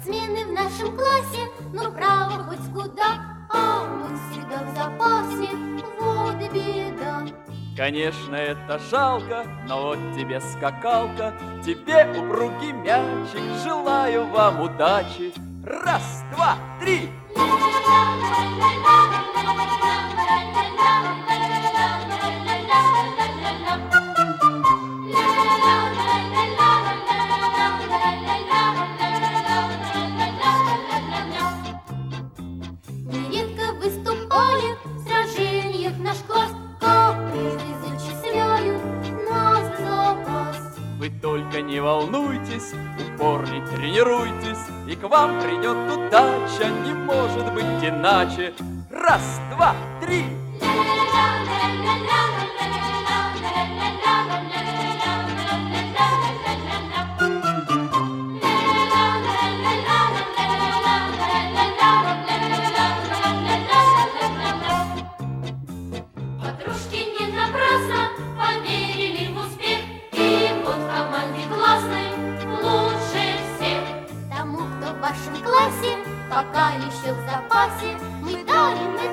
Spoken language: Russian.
Спортсмены в нашем классе, ну право хоть куда, а мы всегда в запасе, вот и беда. Конечно, это жалко, но вот тебе скакалка, тебе упругий мячик, желаю вам удачи. Раз, два, три! Нередко выступали в сражениях наш класс, как призы зачисляют нас в запас. Вы только не волнуйтесь, упорней тренируйтесь, и к вам придет удача, не может быть иначе. Раз, два, три! Подружки не напрасно поверили в успех, и вот в команде классной лучше всех. Тому, кто в вашем классе пока еще в запасе, мы дарим